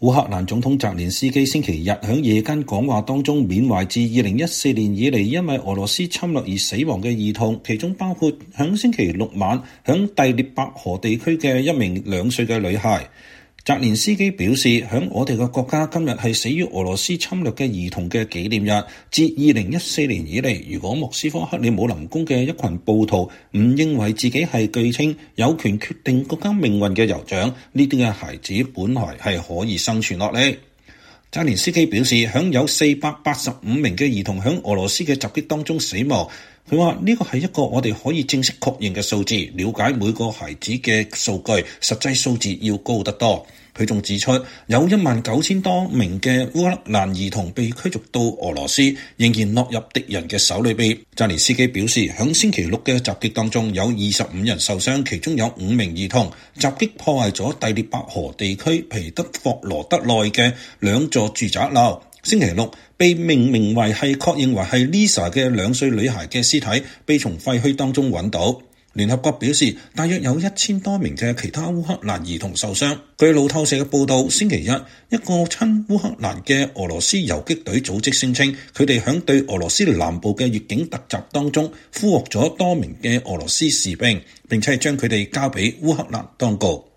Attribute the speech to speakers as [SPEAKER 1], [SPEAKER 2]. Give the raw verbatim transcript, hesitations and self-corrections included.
[SPEAKER 1] 烏克蘭總統澤連斯基星期日喺夜間講話當中緬懷自二零一四年以嚟因為俄羅斯侵略而死亡嘅兒童，其中包括喺星期六晚喺第聶伯河地區嘅一名兩歲嘅女孩。澤連斯基表示，喺我哋嘅國家今日係死於俄羅斯侵略嘅兒童嘅紀念日。自二零一四年以嚟，如果莫斯科克里姆林宮嘅一群暴徒唔認為自己係據稱有權決定國家命運嘅酋長，呢啲嘅孩子本來係可以生存落嚟。澤連斯基表示，喺有四百八十五名嘅兒童喺俄羅斯嘅襲擊當中死亡。佢話呢個係一個我哋可以正式確認嘅數字，了解每個孩子嘅數據，實際數字要高得多。佢仲指出，有一萬九千多名嘅烏克蘭兒童被驅逐到俄羅斯，仍然落入敵人嘅手裏邊。澤連斯基表示，喺星期六嘅襲擊當中有二十五人受傷，其中有五名兒童。襲擊破壞咗第聶伯河地區皮德霍羅德內嘅兩座住宅樓。星期六，被命名為係確認為係 Lisa 嘅兩歲女孩嘅屍體被從廢墟當中揾到。聯合國表示，大約有一千多名嘅其他烏克蘭兒童受傷。據路透社嘅報導，星期一，一個親烏克蘭嘅俄羅斯游擊隊組織聲稱，佢哋響對俄羅斯南部嘅越境突襲當中，俘獲咗多名嘅俄羅斯士兵，並且將佢哋交俾烏克蘭當局。